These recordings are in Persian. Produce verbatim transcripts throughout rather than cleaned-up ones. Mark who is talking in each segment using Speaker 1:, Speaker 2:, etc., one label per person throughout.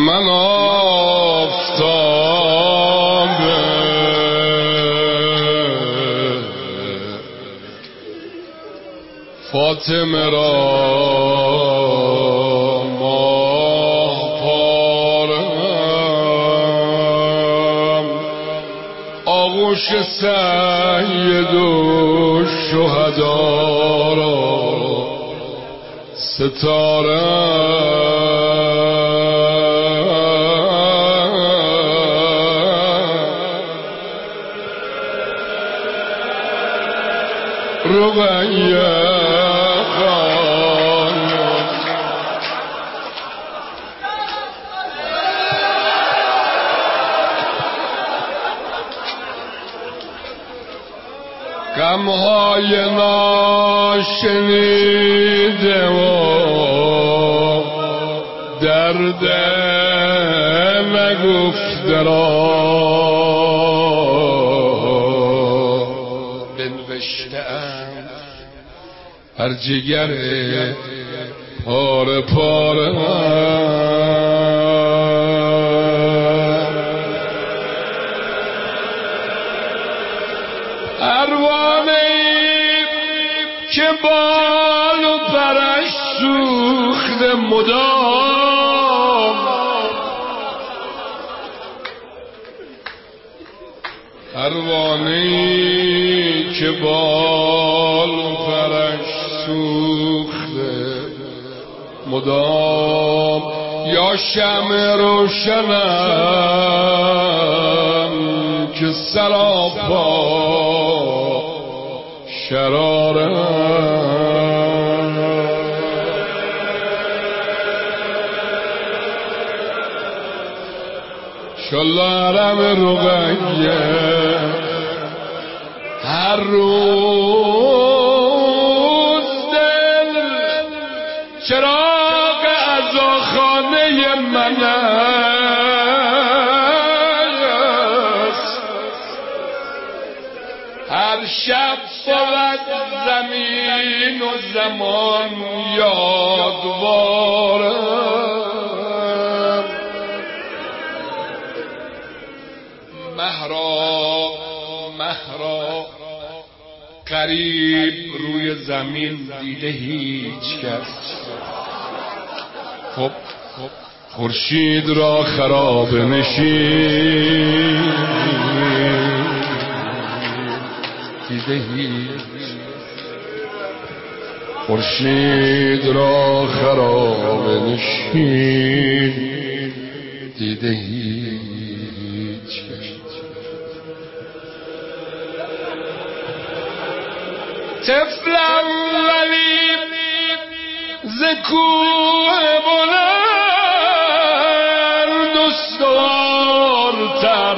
Speaker 1: من آفتاب فاطمه را ماه پارم، آغوش سید و شهدا را ستاره رقیه خان غمهای ناشنیده و درد نگفته را بنوشته‌ام بر جگر پاره پاره، پروانه‌ای که بال و پرش سوخته مدام، پروانه‌ای که بال و پرش سوخته مدام، یا شمع روشنم که سراپا شرارم، شلارم رقیه هر روز دل چراغ عزاخانه من است، هر شب بود زمین و زمان یادوارم، مهرا مهرا قریب روی زمین دیده هیچ کس، خب خورشید را خراب نشین دیده هیچ، خورشید را خراب نشین دیده هیچ کس. طفلم ولی ز کوه بلند استوارتر،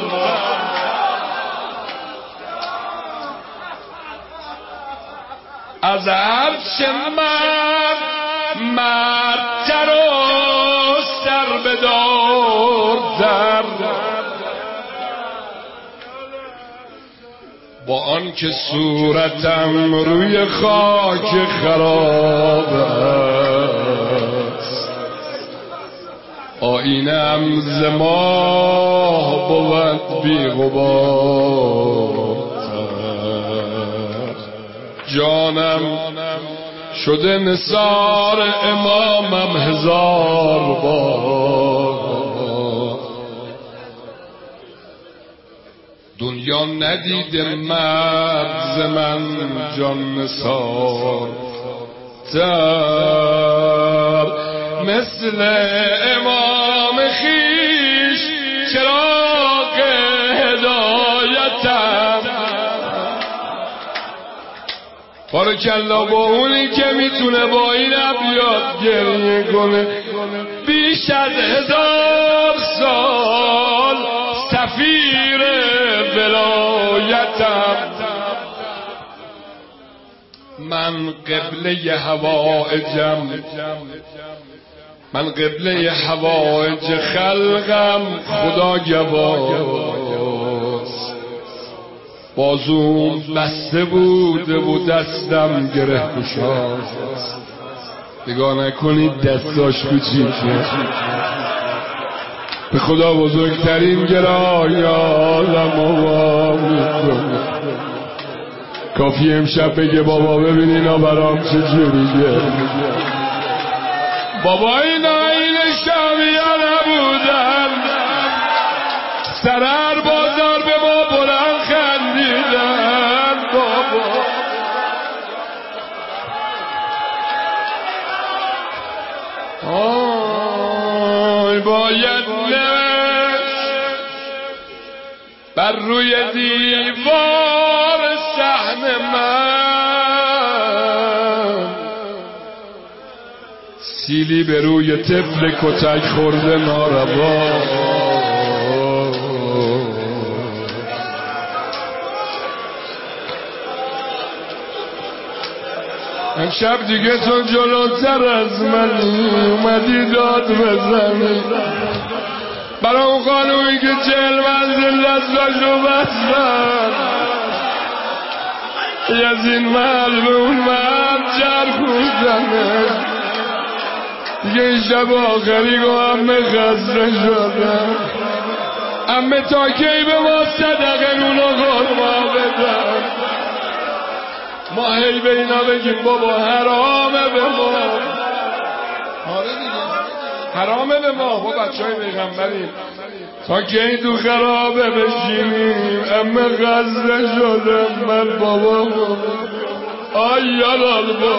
Speaker 1: از هرچه مرد مردتر و سربدارتر، با آنکه صورتم روی خاک خراب است، آینم ز ماه بود بی غبارتر، جانم شده نثار امامم هزار بار، دنیا ندیده مرد ز من جان نثار تر، مثل امام خویش چراغ هدایتم، بارکالله با اونی که میتونه با این ابیات گریه کنه بیش از هزار سال سفیر ولایتم، من قبله حوائجم، من قبله حوائج خلقم، خدا گواست بازوم بسته بوده و دستم گره گشاست، نگاه نکنید دستاش کوچیکه، به خدا بزرگترین گرایانم و میکنم. کافی امشب بگه بابا ببین اینا برام چجوریه. بابا اینا این شامیا نبودن، سرر بازار به ما بلند خندیدن. بابا آی باید نوشت بر روی دیوار صحن من، سیلی به روی طفل کتک خورده ناروا. امشب دیگه تو جلوتر از منی، اومدی داد بزنی برای اون خانومی که چهل منزل دستاشو بستن، از این محل به اون محل چرخوندنه. دیگه این شب آخری گو همه خسته شدن، همه تا کی به ما صدقه نون و خورما بدن. ما هی به اینا بگیم بابا حرامه به ما، آره دیگه حرامه به ما، با بچه های پیغمبریم، تا کی تو خرابه بشینیم. همه خسته شدن من بابا آی یالال بابا.